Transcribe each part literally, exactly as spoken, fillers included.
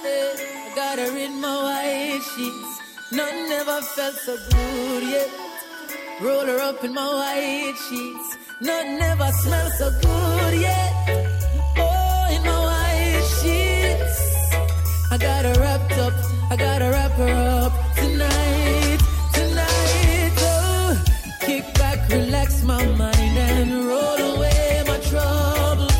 I got her in my white sheets. None never felt so good yet. Roll her up in my white sheets. None never smelled so good yet. Oh, in my white sheets. I got her wrapped up. I got to wrap her up tonight. Tonight, oh. Kick back, relax my mind and roll away my troubles.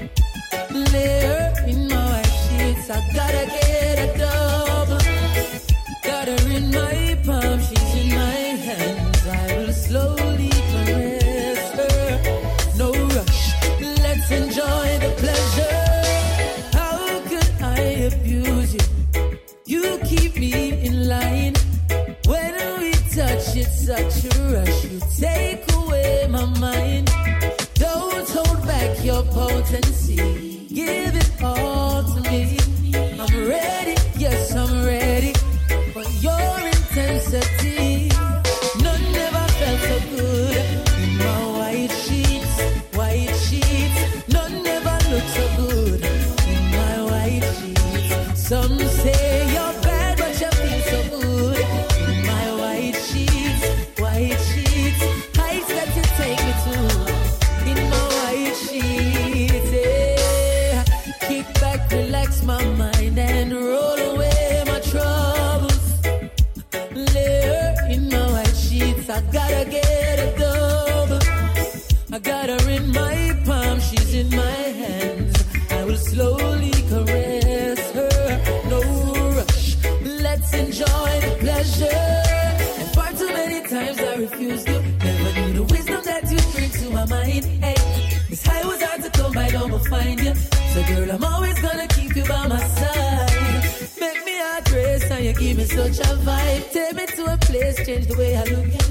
Lay her in my white sheets. I gotta get a double. Got her in my palm, she's in my hands. I will slowly caress her. No rush, let's enjoy the pleasure. How could I abuse you? You keep me in line. When we touch, it's such a rush. You take away my mind. Don't hold back your potency. Give it all to me. I'm ready, yes, I'm ready for your intensity. None never felt so good in my white sheets, white sheets. None never looked so good in my white sheets. Some say you're bad, but you feel so good in my white sheets, white sheets. Heights that you take me to in my white sheets. Yeah. Kick back, relax my mind and roll away my troubles. Lay her in my white sheets. I gotta get a double. I got her in my palm, she's in my hands. I will slowly caress her. No rush, let's enjoy the pleasure. And far too many times I refused you. Never knew the wisdom that you bring to my mind. Hey, this high was hard to come by, don't find you. So girl, I'm always gonna keep you by my side. Make me a grace and you give me such a vibe. Take me to a place, change the way I look at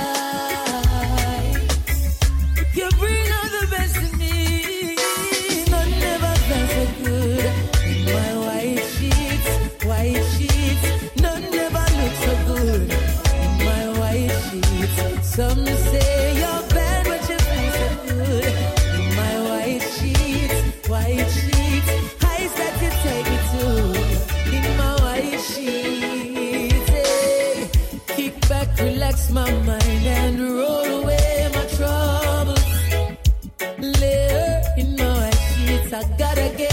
life. You bring out the best in me. None never felt so good in my white sheets, white sheets. None never look so good in my white sheets. Some say you're bad, but you feel so good in my white sheets, white sheets. Highs that you take me to in my white sheets. Hey. Kick back, relax my mind and roll away my troubles. Lay her in my white sheets. I gotta get